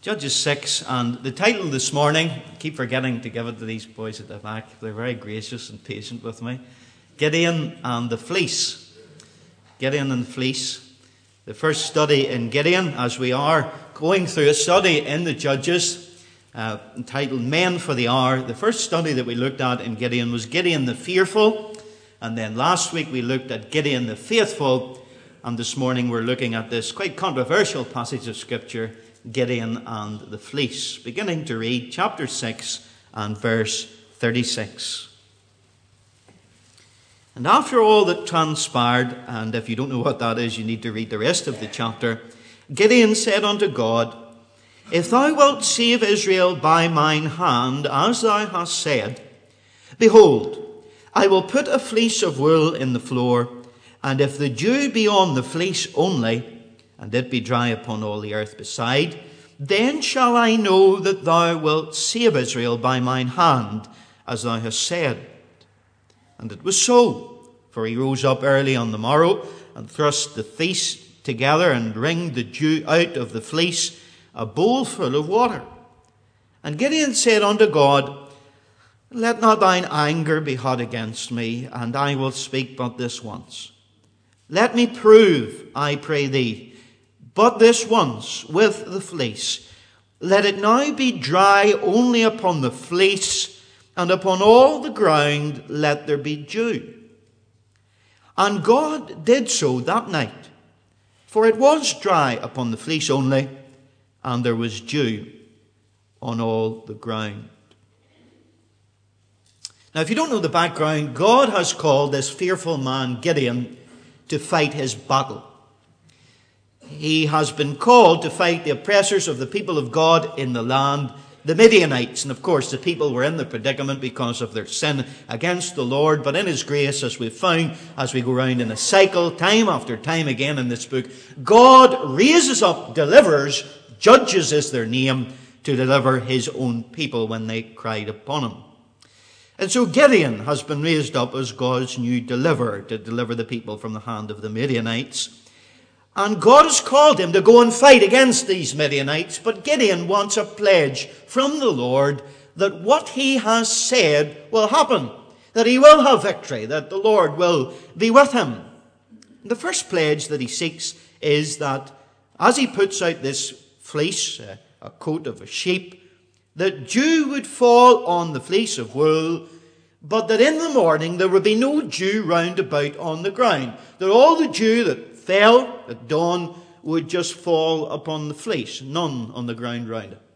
Judges 6, and the title this morning, I keep forgetting to give it to these boys at the back. They're very gracious and patient with me. Gideon and the Fleece. Gideon and the Fleece. The first study in Gideon, as we are going through a study in the Judges entitled Men for the Hour. The first study that we looked at in Gideon was Gideon the Fearful. And then last week we looked at Gideon the Faithful. And this morning we're looking at this quite controversial passage of Scripture, Gideon and the Fleece. Beginning to read chapter 6 and verse 36. And after all that transpired, and if you don't know what that is, you need to read the rest of the chapter, Gideon said unto God, If thou wilt save Israel by mine hand, as thou hast said, behold, I will put a fleece of wool in the floor, and if the dew be on the fleece only, and it be dry upon all the earth beside, then shall I know that thou wilt save Israel by mine hand, as thou hast said. And it was so, for he rose up early on the morrow, and thrust the fleece together, and wringed the dew out of the fleece, a bowl full of water. And Gideon said unto God, Let not thine anger be hot against me, and I will speak but this once. Let me prove, I pray thee, but this once with the fleece. Let it now be dry only upon the fleece, and upon all the ground let there be dew. And God did so that night, for it was dry upon the fleece only, and there was dew on all the ground. Now, if you don't know the background, God has called this fearful man Gideon to fight his battle. He has been called to fight the oppressors of the people of God in the land, the Midianites. And of course, the people were in the predicament because of their sin against the Lord. But in His grace, as we've found, as we go round in a cycle, time after time again in this book, God raises up deliverers, judges is their name, to deliver His own people when they cried upon Him. And so Gideon has been raised up as God's new deliverer to deliver the people from the hand of the Midianites. And God has called him to go and fight against these Midianites, but Gideon wants a pledge from the Lord that what he has said will happen, that he will have victory, that the Lord will be with him. The first pledge that he seeks is that as he puts out this fleece, a coat of a sheep, that dew would fall on the fleece of wool, but that in the morning there would be no dew round about on the ground, that all the dew that fell at dawn would just fall upon the fleece, none on the ground round it.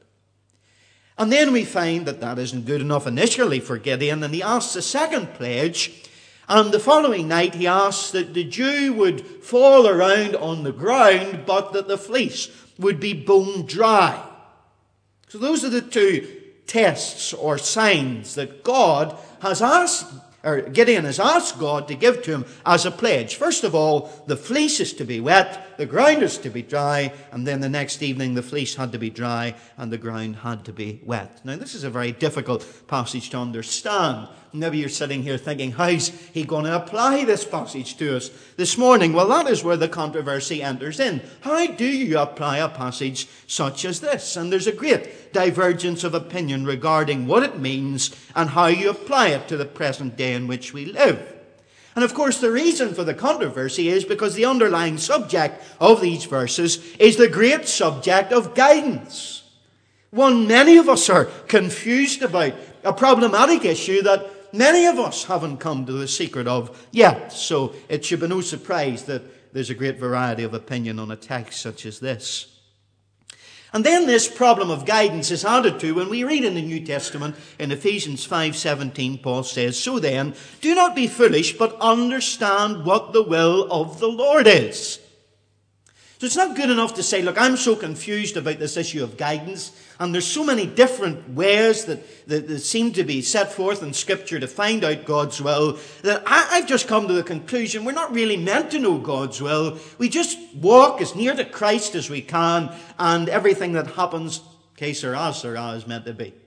And then we find that that isn't good enough initially for Gideon, and he asks a second pledge, and the following night he asks that the dew would fall around on the ground, but that the fleece would be bone dry. So those are the two tests or signs that God has asked, or Gideon has asked God to give to him as a pledge. First of all, the fleece is to be wet, the ground is to be dry, and then the next evening the fleece had to be dry and the ground had to be wet. Now, this is a very difficult passage to understand. Maybe you're sitting here thinking, how's he going to apply this passage to us this morning? Well, that is where the controversy enters in. How do you apply a passage such as this? And there's a great divergence of opinion regarding what it means and how you apply it to the present day in which we live. And of course, the reason for the controversy is because the underlying subject of these verses is the great subject of guidance. One many of us are confused about, a problematic issue that many of us haven't come to the secret of yet. So it should be no surprise that there's a great variety of opinion on a text such as this. And then this problem of guidance is added to when we read in the New Testament in Ephesians 5:17, Paul says, So then, do not be foolish, but understand what the will of the Lord is. So it's not good enough to say, look, I'm so confused about this issue of guidance, and there's so many different ways that seem to be set forth in Scripture to find out God's will, that I've just come to the conclusion we're not really meant to know God's will. We just walk as near to Christ as we can, and everything that happens, que sera is meant to be.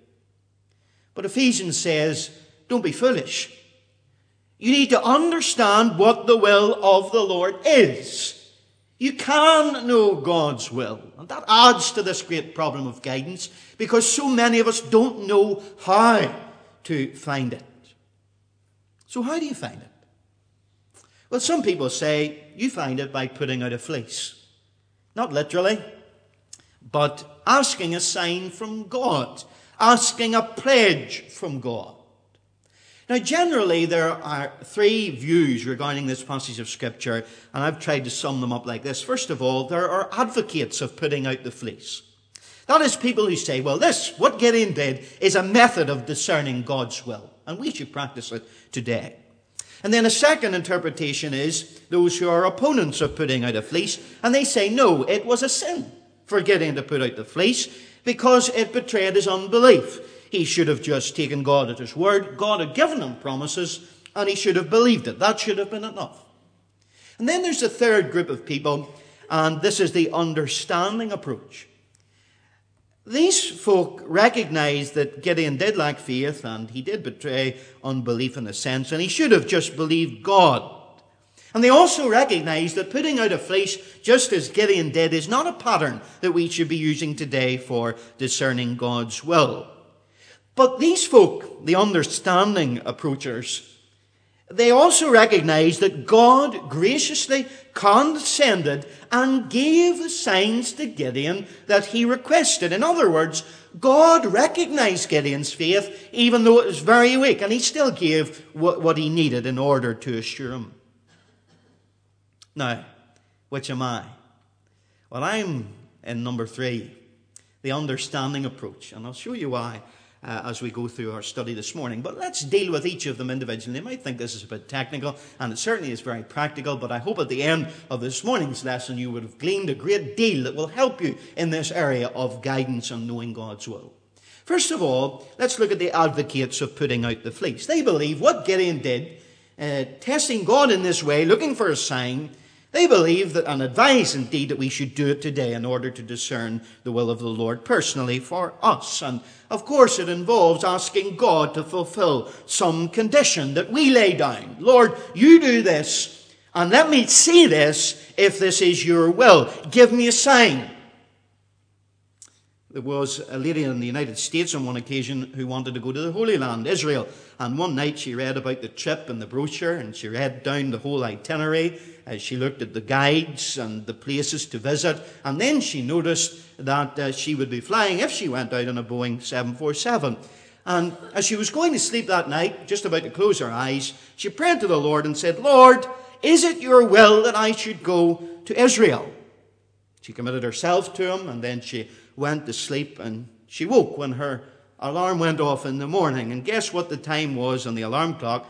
But Ephesians says, don't be foolish. You need to understand what the will of the Lord is. You can know God's will. And that adds to this great problem of guidance, because so many of us don't know how to find it. So how do you find it? Well, some people say you find it by putting out a fleece. Not literally, but asking a sign from God, asking a pledge from God. Now, generally, there are three views regarding this passage of Scripture, and I've tried to sum them up like this. First of all, there are advocates of putting out the fleece. That is, people who say, well, what Gideon did, is a method of discerning God's will, and we should practice it today. And then a second interpretation is those who are opponents of putting out a fleece, and they say, no, it was a sin for Gideon to put out the fleece because it betrayed his unbelief. He should have just taken God at his word. God had given him promises, and he should have believed it. That should have been enough. And then there's a third group of people, and this is the understanding approach. These folk recognize that Gideon did lack faith, and he did betray unbelief in a sense, and he should have just believed God. And they also recognize that putting out a fleece, just as Gideon did, is not a pattern that we should be using today for discerning God's will. But these folk, the understanding approachers, they also recognize that God graciously condescended and gave the signs to Gideon that he requested. In other words, God recognized Gideon's faith, even though it was very weak, and he still gave what he needed in order to assure him. Now, which am I? Well, I'm in number 3, the understanding approach, and I'll show you why as we go through our study this morning. But let's deal with each of them individually. You might think this is a bit technical, and it certainly is very practical, but I hope at the end of this morning's lesson you would have gleaned a great deal that will help you in this area of guidance and knowing God's will. First of all, let's look at the advocates of putting out the fleece. They believe what Gideon did, testing God in this way, looking for a sign. They believe that, and advise indeed, that we should do it today in order to discern the will of the Lord personally for us. And of course it involves asking God to fulfill some condition that we lay down. Lord, you do this, and let me see this if this is your will. Give me a sign. There was a lady in the United States on one occasion who wanted to go to the Holy Land, Israel. And one night she read about the trip in the brochure, and she read down the whole itinerary as she looked at the guides and the places to visit. And then she noticed that she would be flying, if she went out, on a Boeing 747. And as she was going to sleep that night, just about to close her eyes, she prayed to the Lord and said, Lord, is it your will that I should go to Israel? She committed herself to him, and then she went to sleep, and she woke when her alarm went off in the morning. And guess what the time was on the alarm clock?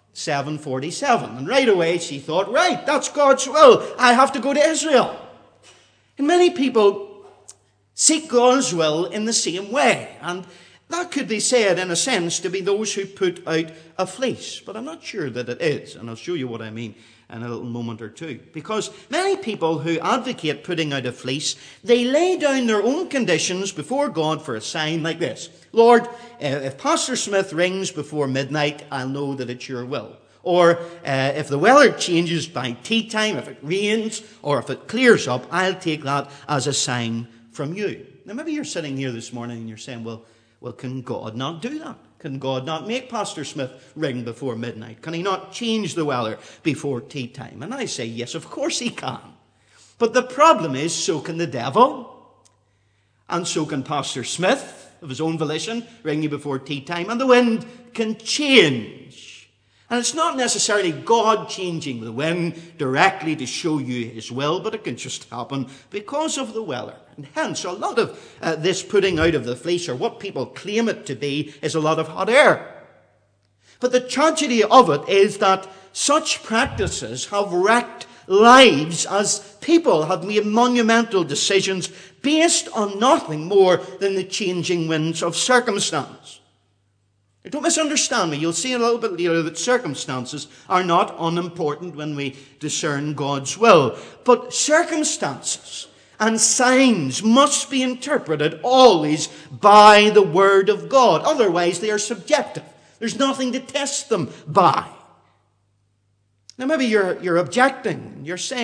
7:47. And right away she thought, right, that's God's will. I have to go to Israel. And many people seek God's will in the same way. And that could be said, in a sense, to be those who put out a fleece. But I'm not sure that it is. And I'll show you what I mean in a little moment or two. Because many people who advocate putting out a fleece, they lay down their own conditions before God for a sign like this. Lord, if Pastor Smith rings before midnight, I'll know that it's your will. Or if the weather changes by tea time, if it rains, or if it clears up, I'll take that as a sign from you. Now maybe you're sitting here this morning and you're saying, well, can God not do that? Can God not make Pastor Smith ring before midnight? Can he not change the weather before tea time? And I say, yes, of course he can. But the problem is, so can the devil. And so can Pastor Smith, of his own volition, ring you before tea time. And the wind can change. And it's not necessarily God changing the wind directly to show you his will, but it can just happen because of the weather. And hence, a lot of this putting out of the fleece, or what people claim it to be, is a lot of hot air. But the tragedy of it is that such practices have wrecked lives, as people have made monumental decisions based on nothing more than the changing winds of circumstance. Don't misunderstand me. You'll see a little bit later that circumstances are not unimportant when we discern God's will. But circumstances and signs must be interpreted always by the Word of God. Otherwise, they are subjective. There's nothing to test them by. Now, maybe you're objecting. You're saying,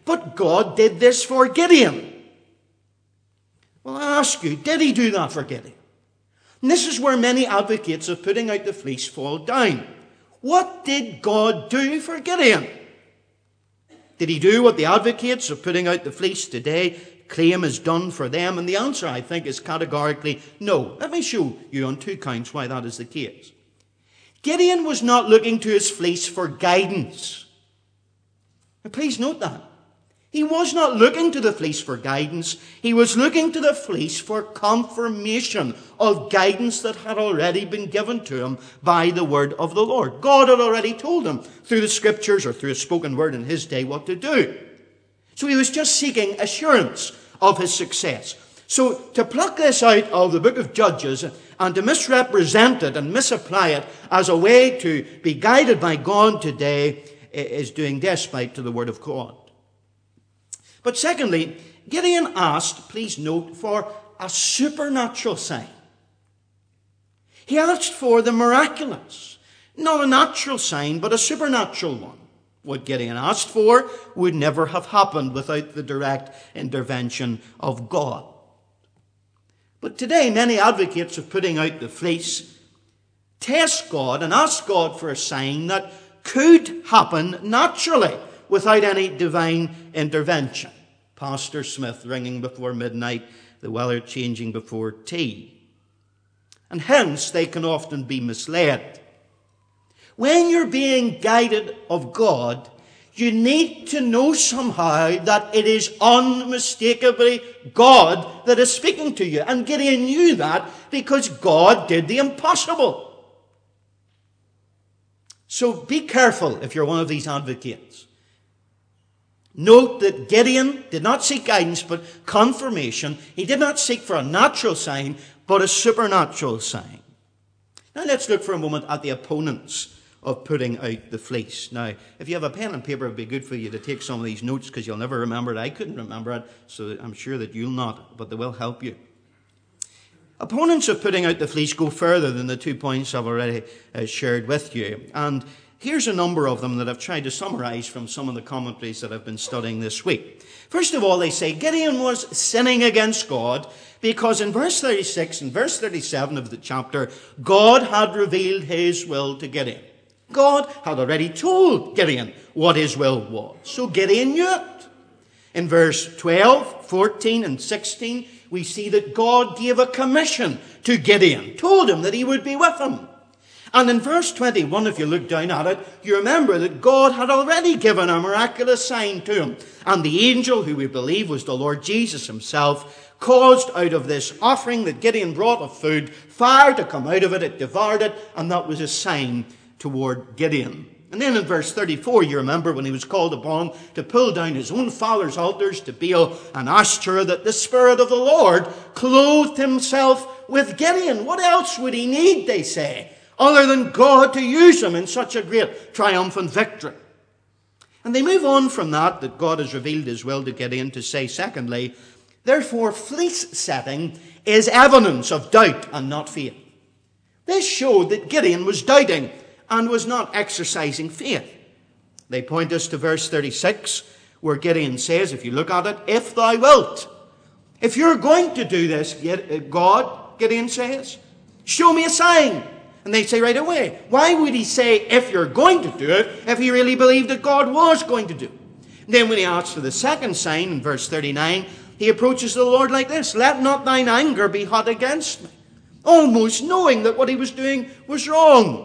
But God did this for Gideon. Well, I ask you, did he do that for Gideon? And this is where many advocates of putting out the fleece fall down. What did God do for Gideon? Did he do what the advocates of putting out the fleece today claim is done for them? And the answer, I think, is categorically no. Let me show you on 2 counts why that is the case. Gideon was not looking to his fleece for guidance. Now, please note that. He was not looking to the fleece for guidance. He was looking to the fleece for confirmation of guidance that had already been given to him by the word of the Lord. God had already told him through the scriptures or through a spoken word in his day what to do. So he was just seeking assurance of his success. So to pluck this out of the book of Judges and to misrepresent it and misapply it as a way to be guided by God today is doing despite to the word of God. But secondly, Gideon asked, please note, for a supernatural sign. He asked for the miraculous. Not a natural sign, but a supernatural one. What Gideon asked for would never have happened without the direct intervention of God. But today, many advocates of putting out the fleece test God and ask God for a sign that could happen naturally without any divine intervention. Pastor Smith ringing before midnight, the weather changing before tea. And hence they can often be misled. When you're being guided of God, you need to know somehow that it is unmistakably God that is speaking to you. And Gideon knew that because God did the impossible. So be careful if you're one of these advocates. Note that Gideon did not seek guidance but confirmation. He did not seek for a natural sign but a supernatural sign. Now let's look for a moment at the opponents of putting out the fleece. Now, if you have a pen and paper, it would be good for you to take some of these notes because you'll never remember it. I couldn't remember it, so I'm sure that you'll not, but they will help you. Opponents of putting out the fleece go further than the 2 points I've already shared with you. And here's a number of them that I've tried to summarize from some of the commentaries that I've been studying this week. First of all, they say Gideon was sinning against God because in verse 36 and verse 37 of the chapter, God had revealed his will to Gideon. God had already told Gideon what his will was. So Gideon knew it. In verse 12, 14 and 16, we see that God gave a commission to Gideon, told him that he would be with him. And in verse 21, if you look down at it, you remember that God had already given a miraculous sign to him. And the angel, who we believe was the Lord Jesus himself, caused out of this offering that Gideon brought of food, fire to come out of it. It devoured it, and that was a sign toward Gideon. And then in verse 34, you remember when he was called upon to pull down his own father's altars to Baal and Ashtoreth, that the Spirit of the Lord clothed himself with Gideon. What else would he need, they say, other than God to use him in such a great triumphant victory? And they move on from that God has revealed his will to Gideon, to say, secondly, therefore fleece setting is evidence of doubt and not faith. This showed that Gideon was doubting and was not exercising faith. They point us to verse 36, where Gideon says, if you look at it, if thou wilt. If you're going to do this, God, Gideon says, show me a sign. And they say right away, why would he say, if you're going to do it, if he really believed that God was going to do it? And then when he asks for the second sign in verse 39, he approaches the Lord like this, let not thine anger be hot against me. Almost knowing that what he was doing was wrong.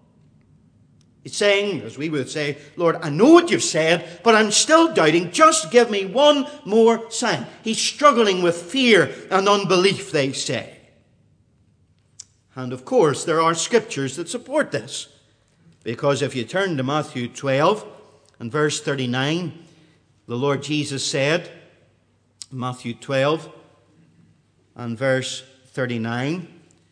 He's saying, as we would say, Lord, I know what you've said, but I'm still doubting. Just give me one more sign. He's struggling with fear and unbelief, they say. And of course, there are scriptures that support this. Because if you turn to Matthew 12 and verse 39, the Lord Jesus said, Matthew 12 and verse 39,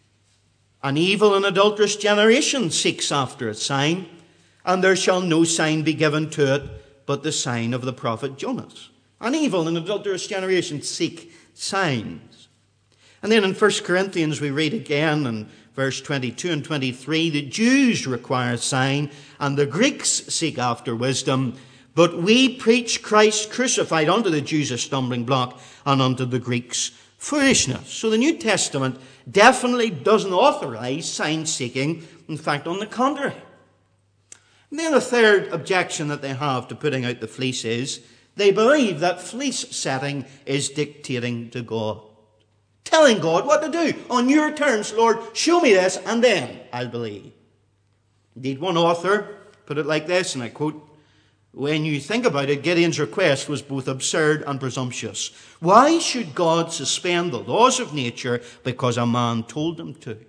an evil and adulterous generation seeks after a sign, and there shall no sign be given to it but the sign of the prophet Jonas. An evil and adulterous generation seek signs. And then in 1 Corinthians we read again in verse 22 and 23, the Jews require a sign, and the Greeks seek after wisdom, But we preach Christ crucified, unto the Jews a stumbling block, and unto the Greeks foolishness. So the New Testament definitely doesn't authorize sign-seeking. In fact, on the contrary. And then the third objection that they have to putting out the fleece is they believe that fleece setting is dictating to God. Telling God what to do. On your terms, Lord, show me this, and then I'll believe. Indeed, one author put it like this, and I quote, "When you think about it, Gideon's request was both absurd and presumptuous. Why should God suspend the laws of nature because a man told him to?"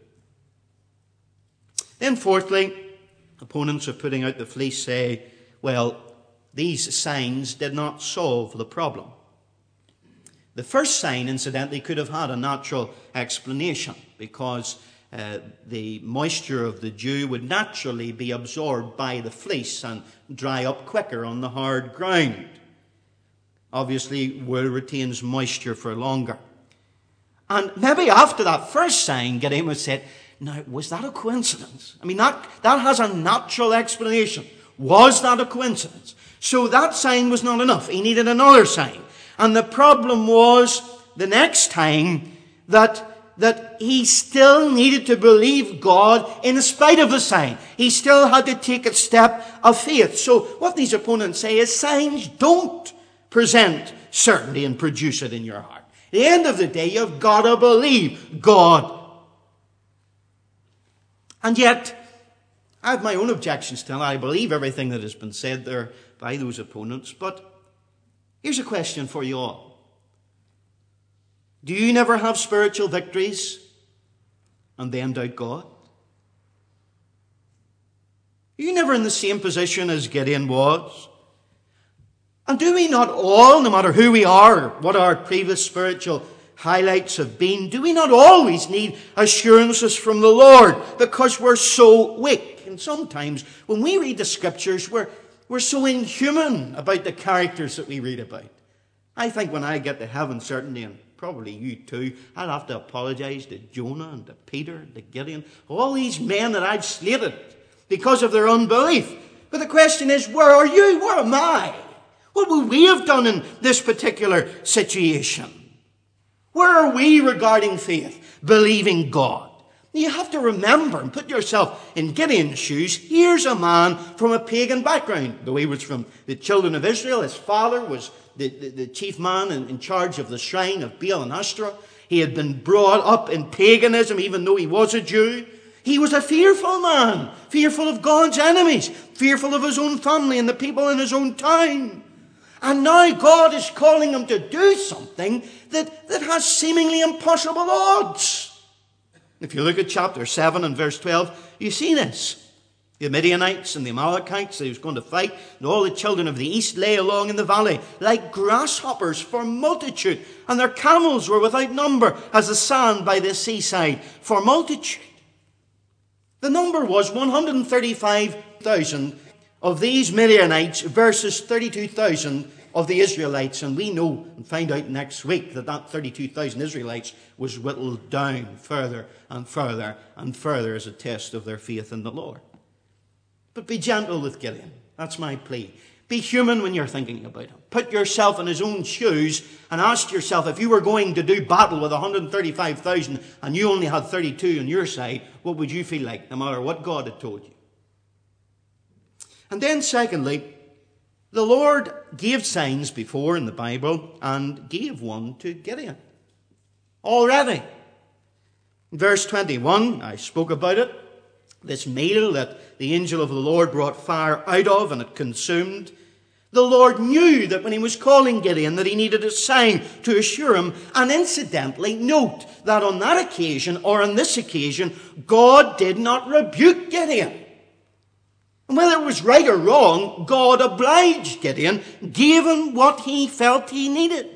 Then fourthly, opponents of putting out the fleece say, well, these signs did not solve the problem. The first sign, incidentally, could have had a natural explanation because the moisture of the dew would naturally be absorbed by the fleece and dry up quicker on the hard ground. Obviously, wool retains moisture for longer. And maybe after that first sign, Gideon would say, now, was that a coincidence? I mean, that has a natural explanation. Was that a coincidence? So that sign was not enough. He needed another sign. And the problem was, the next time, that he still needed to believe God in spite of the sign. He still had to take a step of faith. So what these opponents say is signs don't present certainty and produce it in your heart. At the end of the day, you've got to believe God. And yet, I have my own objections to that. I believe everything that has been said there by those opponents. But here's a question for you all. Do you never have spiritual victories and then doubt God? Are you never in the same position as Gideon was? And do we not all, no matter who we are, or what our previous spiritual highlights have been, do we not always need assurances from the Lord because we're so weak? And sometimes when we read the Scriptures, we're so inhuman about the characters that we read about. I think when I get to heaven, certainly, and probably you too, I'll have to apologize to Jonah and to Peter and to Gideon, all these men that I've slated because of their unbelief. But the question is, where are you? Where am I? What would we have done in this particular situation? Where are we regarding faith, believing God? You have to remember and put yourself in Gideon's shoes. Here's a man from a pagan background. Though he was from the children of Israel, his father was the chief man in charge of the shrine of Baal and Ashtoreth. He had been brought up in paganism, even though he was a Jew. He was a fearful man, fearful of God's enemies, fearful of his own family and the people in his own town. And now God is calling him to do something that has seemingly impossible odds. If you look at chapter 7 and verse 12, you see this. The Midianites and the Amalekites he was going to fight, and all the children of the east lay along in the valley like grasshoppers for multitude, and their camels were without number as the sand by the seaside for multitude. The number was 135,000 of these Midianites versus 32,000 of the Israelites. And we know and find out next week that 32,000 Israelites was whittled down further and further and further as a test of their faith in the Lord. But be gentle with Gideon. That's my plea. Be human when you're thinking about him. Put yourself in his own shoes and ask yourself, if you were going to do battle with 135,000 and you only had 32 on your side, what would you feel like, no matter what God had told you? And then secondly, the Lord gave signs before in the Bible and gave one to Gideon already. In verse 21, I spoke about it. This meal that the angel of the Lord brought fire out of and it consumed. The Lord knew that when he was calling Gideon that he needed a sign to assure him. And incidentally, note that on that occasion, or on this occasion, God did not rebuke Gideon. And whether it was right or wrong, God obliged Gideon, gave him what he felt he needed.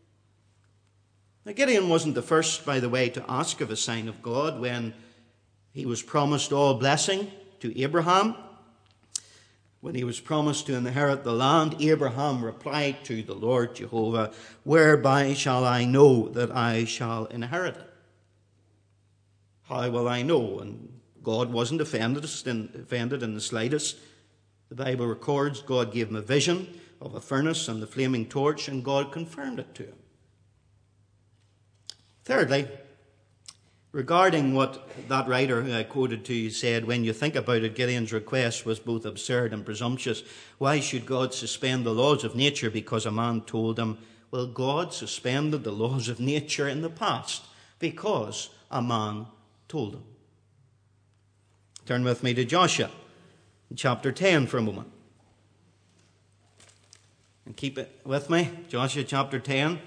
Now, Gideon wasn't the first, by the way, to ask of a sign of God when he was promised all blessing to Abraham. When he was promised to inherit the land, Abraham replied to the Lord Jehovah, "Whereby shall I know that I shall inherit it? How will I know?" And God wasn't offended in the slightest. The Bible records God gave him a vision of a furnace and the flaming torch, and God confirmed it to him. Thirdly, regarding what that writer who I quoted to you said, when you think about it, Gideon's request was both absurd and presumptuous. Why should God suspend the laws of nature because a man told him? Well, God suspended the laws of nature in the past because a man told him. Turn with me to Joshua, chapter 10 for a moment. And keep it with me. Joshua chapter 10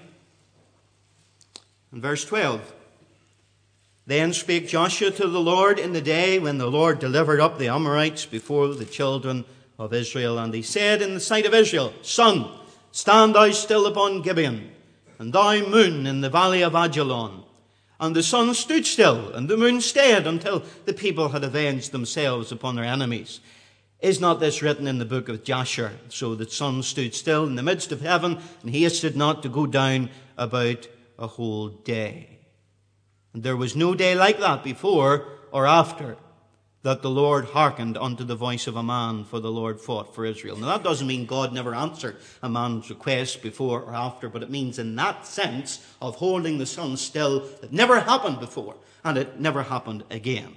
and verse 12. Then spake Joshua to the Lord in the day when the Lord delivered up the Amorites before the children of Israel. And he said in the sight of Israel, Sun, stand thou still upon Gibeon, and thou moon in the valley of Ajalon. And the sun stood still, and the moon stayed, until the people had avenged themselves upon their enemies. Is not this written in the book of Jasher? So the sun stood still in the midst of heaven, and hasted not to go down about a whole day. And there was no day like that before or after, that the Lord hearkened unto the voice of a man, for the Lord fought for Israel. Now that doesn't mean God never answered a man's request before or after, but it means in that sense of holding the sun still, it never happened before, and it never happened again.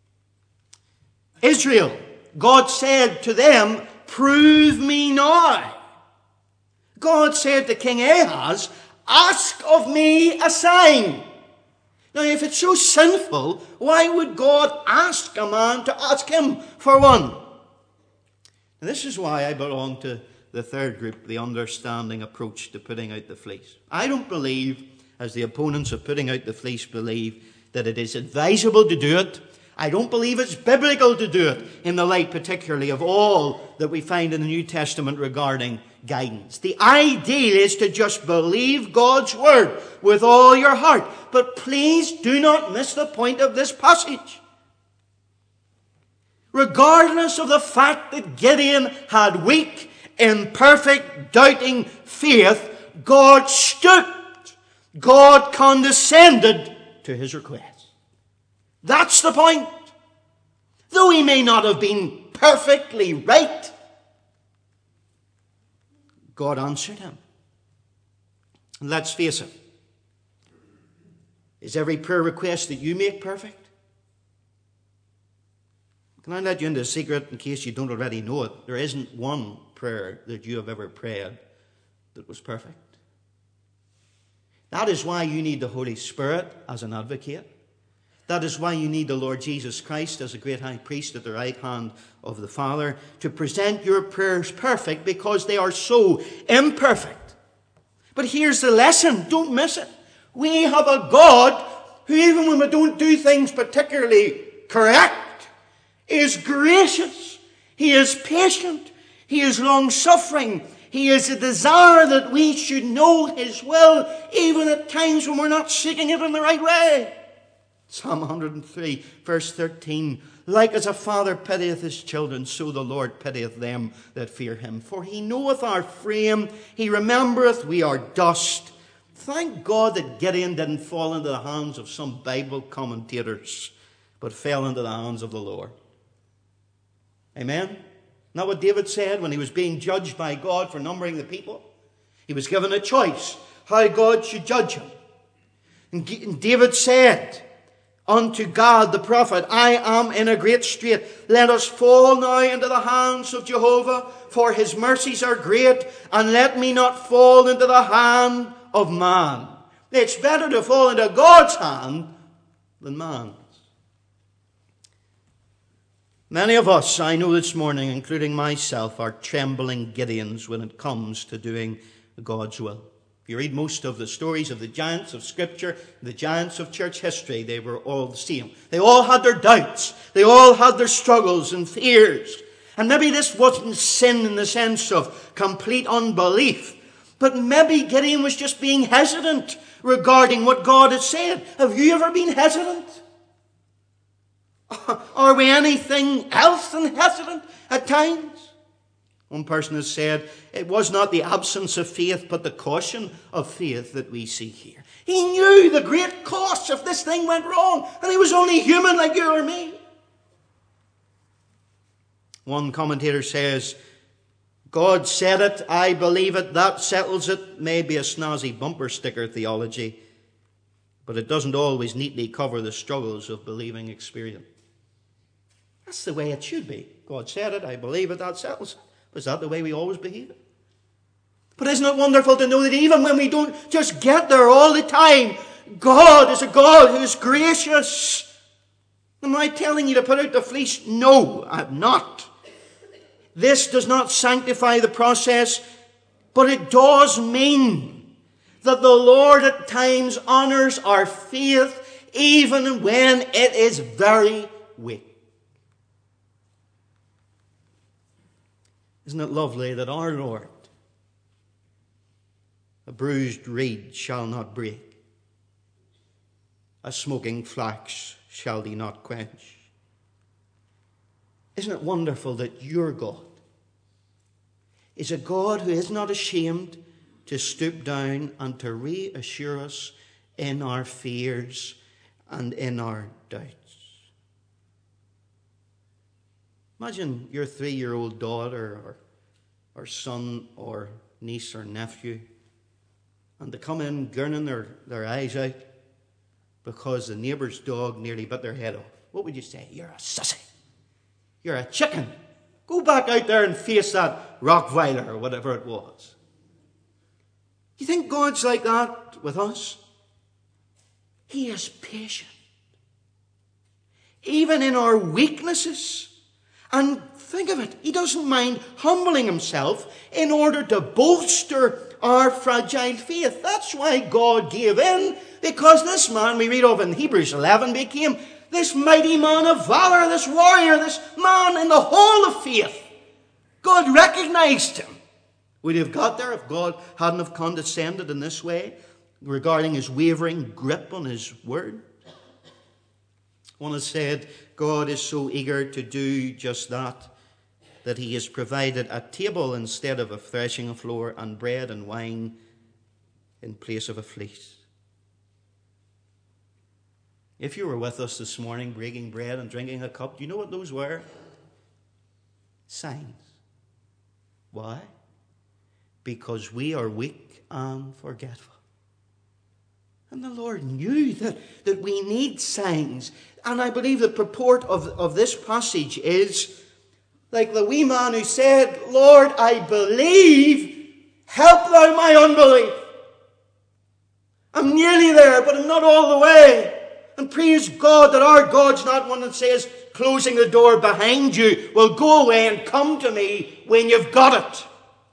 Israel, God said to them, prove me now. God said to King Ahaz, ask of me a sign. Now, if it's so sinful, why would God ask a man to ask him for one? And this is why I belong to the third group, the understanding approach to putting out the fleece. I don't believe, as the opponents of putting out the fleece believe, that it is advisable to do it. I don't believe it's biblical to do it, in the light particularly of all that we find in the New Testament regarding guidance. The ideal is to just believe God's word with all your heart. But please do not miss the point of this passage. Regardless of the fact that Gideon had weak, imperfect, doubting faith, God stooped. God condescended to his request. That's the point. Though he may not have been perfectly right, God answered him. And let's face it. Is every prayer request that you make perfect? Can I let you into a secret in case you don't already know it? There isn't one prayer that you have ever prayed that was perfect. That is why you need the Holy Spirit as an advocate. That is why you need the Lord Jesus Christ as a great high priest at the right hand of the Father to present your prayers perfect, because they are so imperfect. But here's the lesson. Don't miss it. We have a God who, even when we don't do things particularly correct, is gracious. He is patient. He is long-suffering. He is a desire that we should know his will, even at times when we're not seeking it in the right way. Psalm 103, verse 13. Like as a father pitieth his children, so the Lord pitieth them that fear him. For he knoweth our frame, he remembereth we are dust. Thank God that Gideon didn't fall into the hands of some Bible commentators, but fell into the hands of the Lord. Amen? Isn't that what David said when he was being judged by God for numbering the people? He was given a choice, how God should judge him. And David said unto God the prophet, I am in a great strait. Let us fall now into the hands of Jehovah, for his mercies are great, and let me not fall into the hand of man. It's better to fall into God's hand than man's. Many of us, I know this morning, including myself, are trembling Gideons when it comes to doing God's will. If you read most of the stories of the giants of Scripture, the giants of church history, they were all the same. They all had their doubts. They all had their struggles and fears. And maybe this wasn't sin in the sense of complete unbelief, but maybe Gideon was just being hesitant regarding what God had said. Have you ever been hesitant? Are we anything else than hesitant at times? One person has said, it was not the absence of faith, but the caution of faith that we see here. He knew the great cost if this thing went wrong, and he was only human like you or me. One commentator says, God said it, I believe it, that settles it. May be a snazzy bumper sticker theology, but it doesn't always neatly cover the struggles of believing experience. That's the way it should be. God said it, I believe it, that settles it. But is that the way we always behave? But isn't it wonderful to know that even when we don't just get there all the time, God is a God who is gracious. Am I telling you to put out the fleece? No, I'm not. This does not sanctify the process, but it does mean that the Lord at times honors our faith even when it is very weak. Isn't it lovely that our Lord, a bruised reed shall not break, a smoking flax shall he not quench? Isn't it wonderful that your God is a God who is not ashamed to stoop down and to reassure us in our fears and in our doubts? Imagine your 3-year-old daughter or son or niece or nephew, and they come in gurning their eyes out because the neighbour's dog nearly bit their head off. What would you say? You're a sissy. You're a chicken. Go back out there and face that Rottweiler or whatever it was. You think God's like that with us? He is patient. Even in our weaknesses. And think of it, he doesn't mind humbling himself in order to bolster our fragile faith. That's why God gave in, because this man we read of in Hebrews 11 became this mighty man of valor, this warrior, this man in the hall of faith. God recognized him. Would he have got there if God hadn't have condescended in this way regarding his wavering grip on his word? One has said, God is so eager to do just that he has provided a table instead of a threshing floor and bread and wine in place of a fleece. If you were with us this morning breaking bread and drinking a cup, do you know what those were? Signs. Why? Because we are weak and forgetful. And the Lord knew that we need signs. And I believe the purport of this passage is like the wee man who said, Lord, I believe, help thou my unbelief. I'm nearly there, but I'm not all the way. And praise God that our God's not one that says, closing the door behind you, well, go away and come to me when you've got it.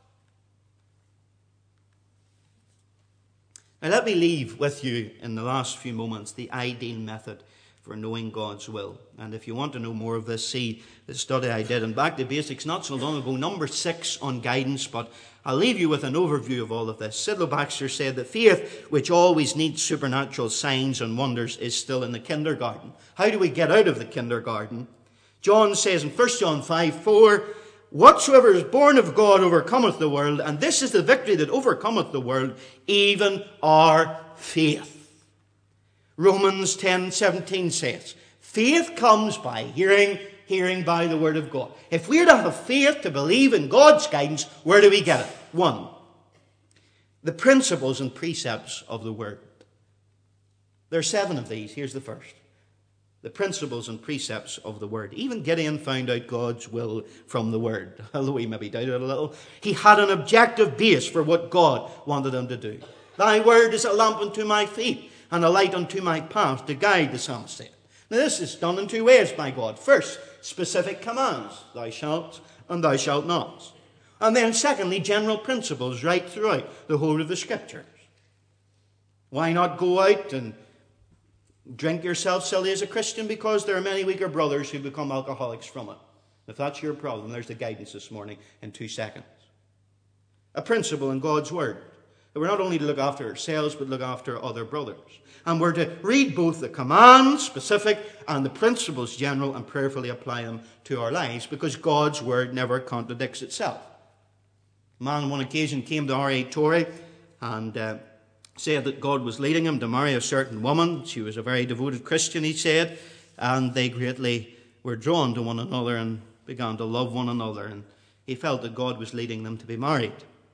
Now let me leave with you in the last few moments the ideal method for knowing God's will. And if you want to know more of this, see the study I did in Back to Basics not so long ago, number 6 on guidance, but I'll leave you with an overview of all of this. Sidlow Baxter said that faith, which always needs supernatural signs and wonders, is still in the kindergarten. How do we get out of the kindergarten? John says in 1 John 5:4, whatsoever is born of God overcometh the world, and this is the victory that overcometh the world, even our faith. Romans 10:17 says, faith comes by hearing, hearing by the word of God. If we're to have faith to believe in God's guidance, where do we get it? 1, the principles and precepts of the word. There are 7 of these. Here's the first. The principles and precepts of the word. Even Gideon found out God's will from the word, although he maybe doubted it a little. He had an objective base for what God wanted him to do. Thy word is a lamp unto my feet and a light unto my path to guide, the psalmist said. Now this is done in 2 ways by God. First, specific commands. Thou shalt and thou shalt not. And then secondly, general principles right throughout the whole of the scriptures. Why not go out and drink yourself silly as a Christian? Because there are many weaker brothers who become alcoholics from it. If that's your problem, there's the guidance this morning in 2 seconds. A principle in God's word. That we're not only to look after ourselves, but look after other brothers. And we're to read both the commands, specific, and the principles, general, and prayerfully apply them to our lives, because God's word never contradicts itself. A man on one occasion came to R.A. Torrey and said that God was leading him to marry a certain woman. She was a very devoted Christian, he said, and they greatly were drawn to one another. And began to love one another, and he felt that God was leading them to be married.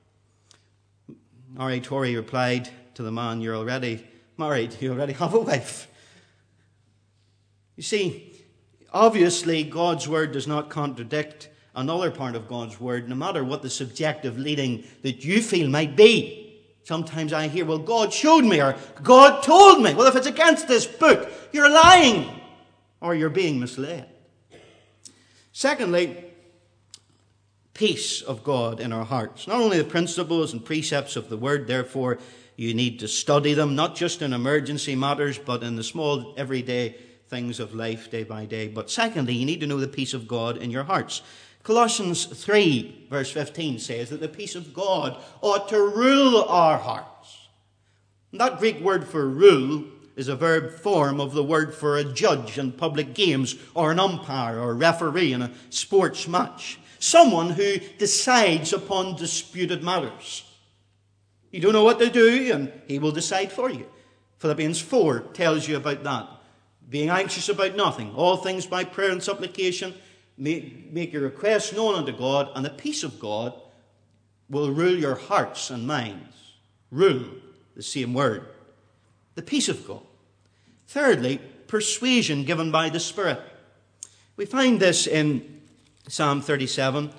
R.A. Torrey replied to the man, "You're already married. You already have a wife." You see, obviously God's word does not contradict another part of God's word, no matter what the subjective leading that you feel might be. Sometimes I hear, "Well, God showed me," or "God told me." Well, if it's against this book, you're lying, or you're being misled. Secondly, peace of God in our hearts. Not only the principles and precepts of the word, therefore you need to study them, not just in emergency matters, but in the small everyday things of life day by day. But secondly, you need to know the peace of God in your hearts. Colossians 3 verse 15 says that the peace of God ought to rule our hearts. And that Greek word for rule is a verb form of the word for a judge in public games, or an umpire or referee in a sports match. Someone who decides upon disputed matters. You don't know what to do, and he will decide for you. Philippians 4 tells you about that. Being anxious about nothing, all things by prayer and supplication, make your requests known unto God, and the peace of God will rule your hearts and minds. Rule, the same word. The peace of God. Thirdly, persuasion given by the Spirit. We find this in Psalm 37.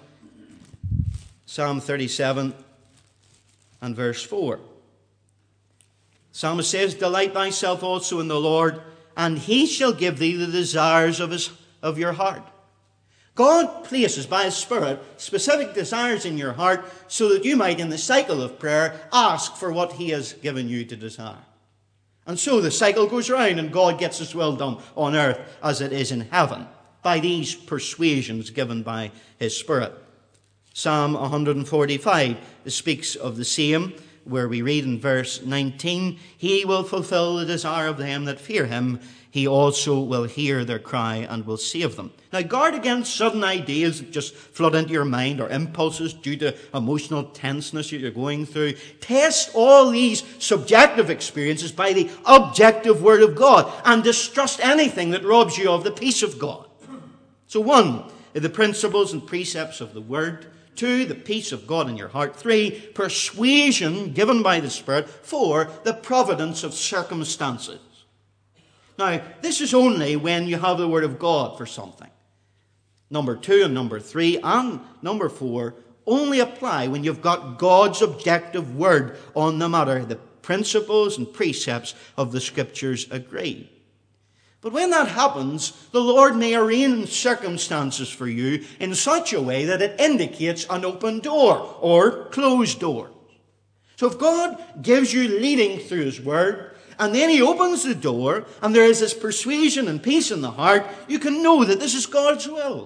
Psalm 37 and verse 4. The psalmist says, "Delight thyself also in the Lord, and he shall give thee the desires of your heart." God places by His Spirit specific desires in your heart so that you might, in the cycle of prayer, ask for what He has given you to desire. And so the cycle goes round, and God gets His will done on earth as it is in heaven by these persuasions given by His Spirit. Psalm 145 speaks of the same, where we read in verse 19, "He will fulfill the desire of them that fear Him. He also will hear their cry and will save them." Now, guard against sudden ideas that just flood into your mind, or impulses due to emotional tenseness that you're going through. Test all these subjective experiences by the objective Word of God, and distrust anything that robs you of the peace of God. So 1, the principles and precepts of the Word. 2, the peace of God in your heart. 3, persuasion given by the Spirit. 4, the providence of circumstances. Now, this is only when you have the Word of God for something. Number 2 and number 3 and number 4 only apply when you've got God's objective Word on the matter. The principles and precepts of the Scriptures agree. But when that happens, the Lord may arrange circumstances for you in such a way that it indicates an open door or closed doors. So if God gives you leading through His Word, and then He opens the door, and there is this persuasion and peace in the heart, you can know that this is God's will.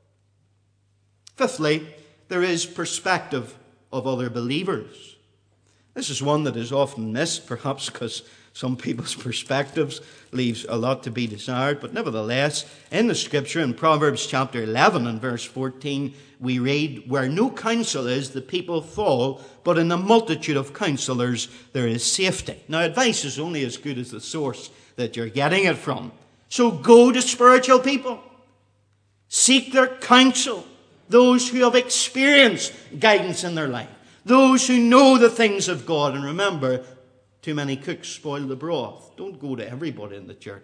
Fifthly, there is perspective of other believers. This is one that is often missed, perhaps because some people's perspectives leaves a lot to be desired. But nevertheless, in the Scripture, in Proverbs chapter 11 and verse 14, we read, "Where no counsel is, the people fall, but in the multitude of counselors there is safety." Now, advice is only as good as the source that you're getting it from. So go to spiritual people. Seek their counsel. Those who have experienced guidance in their life. Those who know the things of God. And remember, too many cooks spoil the broth. Don't go to everybody in the church.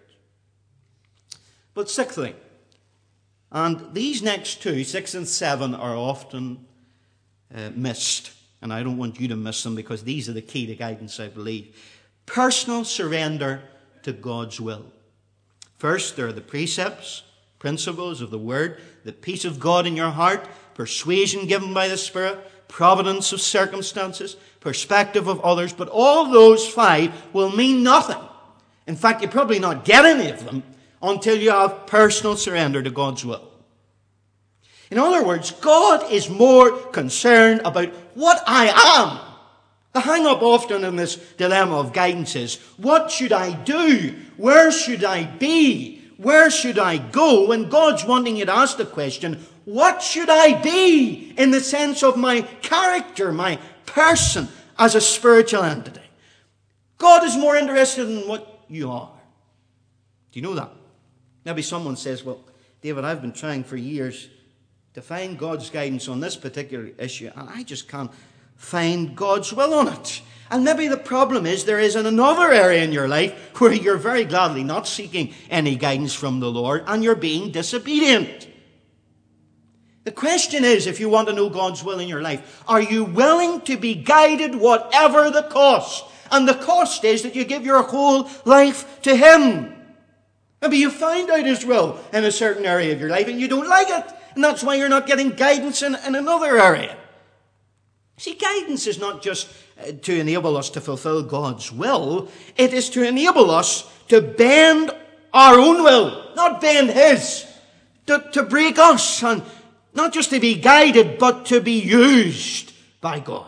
But sixthly, and these next two, 6 and 7, are often missed. And I don't want you to miss them, because these are the key to guidance, I believe. Personal surrender to God's will. First, there are the precepts, principles of the Word, the peace of God in your heart, persuasion given by the Spirit, providence of circumstances, perspective of others. But all those 5 will mean nothing. In fact, you probably not get any of them until you have personal surrender to God's will. In other words, God is more concerned about what I am. The hang-up often in this dilemma of guidance is, what should I do? Where should I be? Where should I go? When God's wanting you to ask the question, what should I be in the sense of my character, my person as a spiritual entity? God is more interested in what you are. Do you know that? Maybe someone says, "Well, David, I've been trying for years to find God's guidance on this particular issue, and I just can't find God's will on it. And maybe the problem is there is another area in your life where you're very gladly not seeking any guidance from the Lord and you're being disobedient. The question is, if you want to know God's will in your life, are you willing to be guided whatever the cost? And the cost is that you give your whole life to Him. Maybe you find out His will in a certain area of your life and you don't like it. And that's why you're not getting guidance in another area. See, guidance is not just to enable us to fulfill God's will. It is to enable us to bend our own will, not bend His. To break us, and not just to be guided, but to be used by God.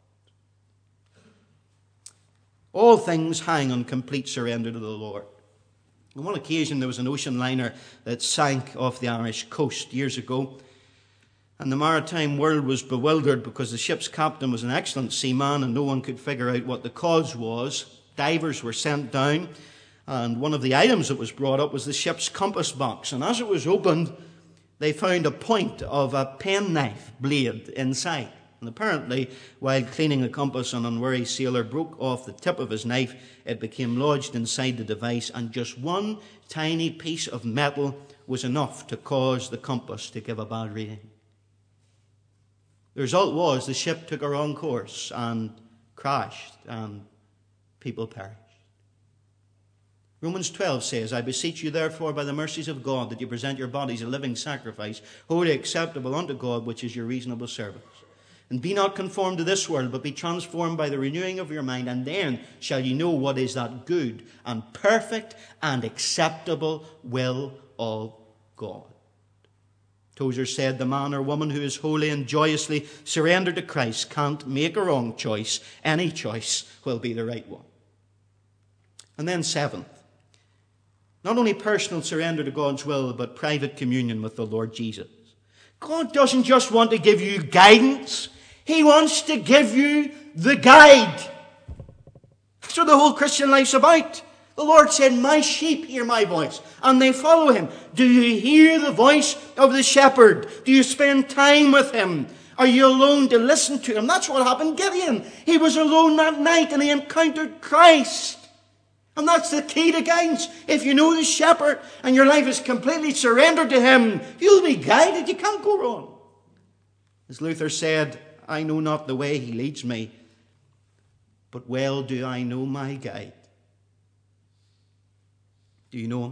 All things hang on complete surrender to the Lord. On one occasion, there was an ocean liner that sank off the Irish coast years ago. And the maritime world was bewildered because the ship's captain was an excellent seaman and no one could figure out what the cause was. Divers were sent down, and one of the items that was brought up was the ship's compass box. And as it was opened, they found a point of a penknife blade inside. And apparently, while cleaning the compass, an unwary sailor broke off the tip of his knife. It became lodged inside the device, and just one tiny piece of metal was enough to cause the compass to give a bad reading. The result was the ship took a wrong course and crashed, and people perished. Romans 12 says, I beseech you therefore by the mercies of God that you present your bodies a living sacrifice, wholly acceptable unto God, which is your reasonable service. And be not conformed to this world, but be transformed by the renewing of your mind, and then shall you know what is that good and perfect and acceptable will of God. Tozer said, the man or woman who is wholly and joyously surrendered to Christ can't make a wrong choice. Any choice will be the right one. And then seventh, not only personal surrender to God's will, but private communion with the Lord Jesus. God doesn't just want to give you guidance. He wants to give you the guide. That's what the whole Christian life's about. The Lord said, my sheep hear my voice, and they follow Him. Do you hear the voice of the shepherd? Do you spend time with Him? Are you alone to listen to Him? That's what happened to Gideon. He was alone that night, and he encountered Christ. And that's the key to guidance. If you know the shepherd, and your life is completely surrendered to Him, you'll be guided. You can't go wrong. As Luther said, I know not the way He leads me, but well do I know my guide. Do you know Him?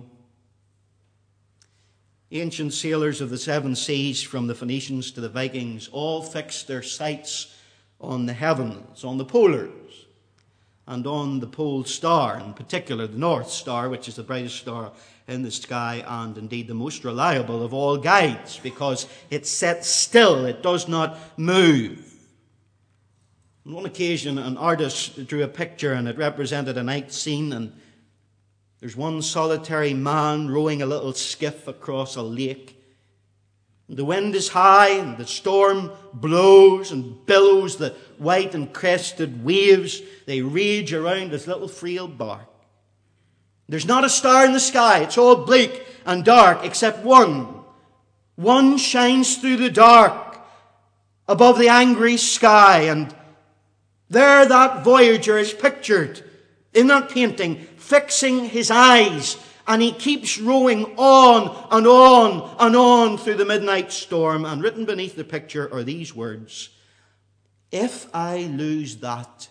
Ancient sailors of the seven seas, from the Phoenicians to the Vikings, all fixed their sights on the heavens, on the polars, and on the pole star, in particular the North Star, which is the brightest star in the sky, and indeed the most reliable of all guides, because it sits still, it does not move. On one occasion, an artist drew a picture, and it represented a night scene, and there's one solitary man rowing a little skiff across a lake. The wind is high, and the storm blows and billows the white and crested waves. They rage around this little frail bark. There's not a star in the sky. It's all bleak and dark, except one. One shines through the dark above the angry sky, and there that voyager is pictured in that painting, fixing his eyes, and he keeps rowing on and on and on through the midnight storm. And written beneath the picture are these words, if I lose that,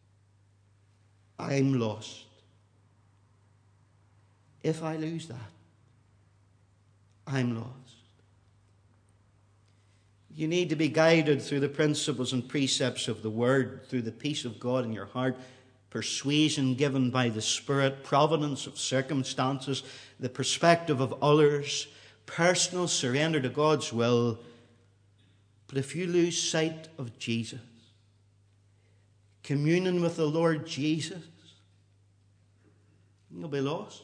I'm lost. If I lose that, I'm lost. You need to be guided through the principles and precepts of the Word, through the peace of God in your heart, persuasion given by the Spirit, providence of circumstances, the perspective of others, personal surrender to God's will. But if you lose sight of Jesus, communion with the Lord Jesus, you'll be lost.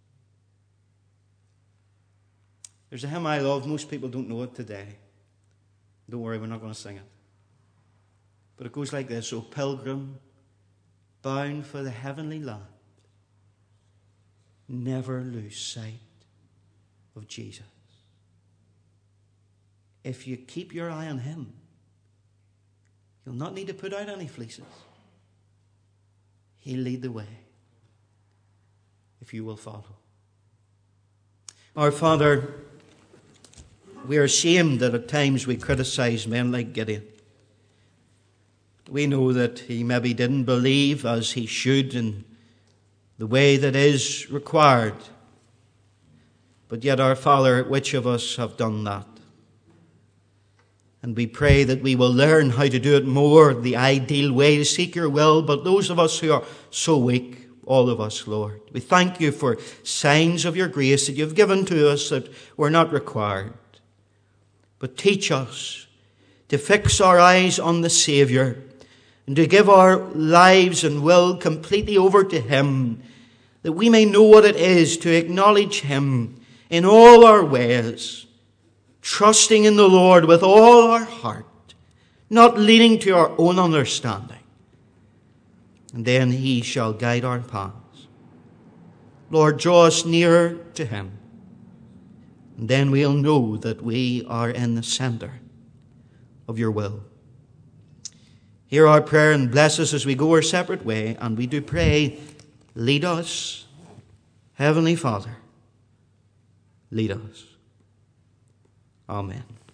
There's a hymn I love. Most people don't know it today. Don't worry, we're not going to sing it. But it goes like this, O pilgrim, bound for the heavenly land, never lose sight of Jesus. if you keep your eye on him, you'll not need to put out any fleeces. He'll lead the way if you will follow. Our Father, we are ashamed that at times we criticize men like Gideon. We know that he maybe didn't believe as he should in the way that is required. But yet, our Father, which of us have done that? And we pray that we will learn how to do it more, the ideal way to seek your will. But those of us who are so weak, all of us, Lord, we thank you for signs of your grace that you've given to us that were not required. But teach us to fix our eyes on the Saviour and to give our lives and will completely over to him, that we may know what it is to acknowledge him in all our ways, trusting in the Lord with all our heart, not leaning to our own understanding. And then he shall guide our paths. Lord, draw us nearer to him. And then we'll know that we are in the center of your will. Hear our prayer and bless us as we go our separate way. And we do pray, lead us, Heavenly Father, lead us. Amen.